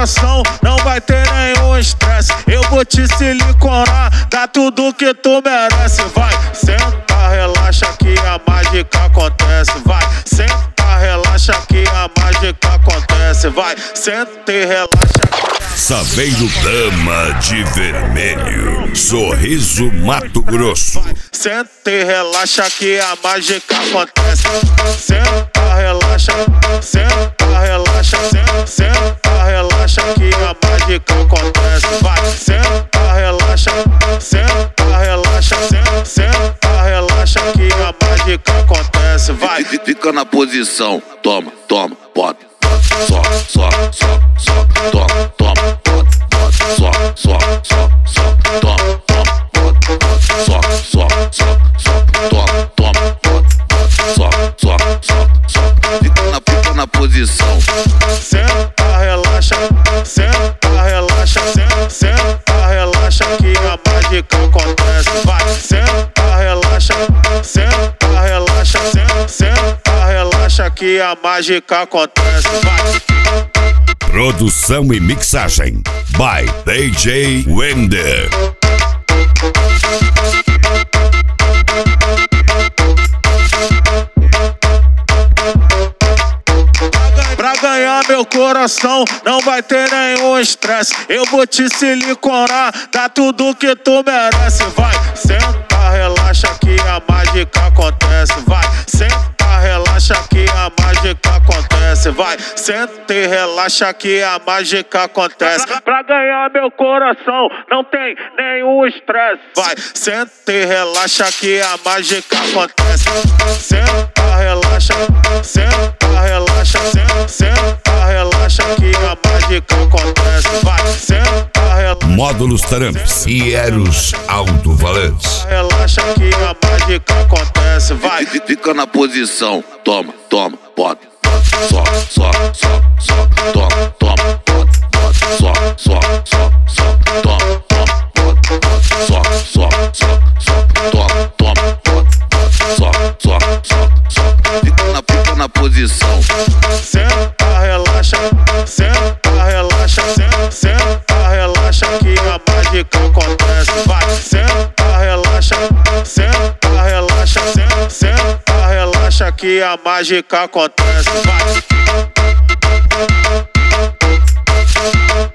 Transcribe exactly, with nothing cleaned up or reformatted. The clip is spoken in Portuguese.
coração, não vai ter nenhum estresse. Eu vou te siliconar, dá tudo que tu merece. Vai, senta, relaxa que a mágica acontece. Vai, senta, relaxa que a mágica acontece. Vai, senta e relaxa. Saveiro Dama de Vermelho, Sorriso, Mato Grosso. Vai, senta e relaxa que a mágica acontece. Senta, relaxa, senta, relaxa, senta, senta, relaxa que a mágica acontece. Vai, senta, relaxa, senta, relaxa, senta, senta, relaxa que a mágica acontece. Vai, fica na posição, toma, toma, bota, só, só, só, só, toma, toma, bota, bota, só, só, só, só, toma, toma, bota, bota, só, só, só, só, toma, toma, bota, bota, só, só, só, só, fica na, fica na posição. Senta, relaxa, senta, relaxa, senta, senta, relaxa que a mágica acontece. Vai, senta, relaxa, senta, relaxa, senta, senta, relaxa que a mágica acontece. Vai. Produção e mixagem by D J Wender. Pra ganhar meu coração, não vai ter nenhum estresse. Eu vou te siliconar, dá tudo que tu merece. Vai, senta, relaxa que a mágica acontece. Vai, senta, relaxa que a mágica acontece. Vai, senta e relaxa que a mágica acontece. Pra ganhar meu coração, não tem nenhum estresse. Vai, senta e relaxa que a mágica acontece. Senta, relaxa, senta, relaxa, senta, senta, relaxa que a mágica acontece. Vai, senta, relaxa. Módulos Taramps e Eros Alto-Valentes. Relaxa que a mágica acontece. Vai, fica na posição, toma, toma, bota, só, só, só, só, toma, toma, bota, bota, só, só, só, só, toma, toma, bota, bota, só, só, só, só, toma, toma, bota, bota, só, só, só, só, fica na, fica na posição. Senta, relaxa, senta, relaxa, senta, senta, relaxa que a mágica acontece. Vai, senta, relaxa, senta, relaxa, senta, senta, relaxa que a mágica acontece. Vai.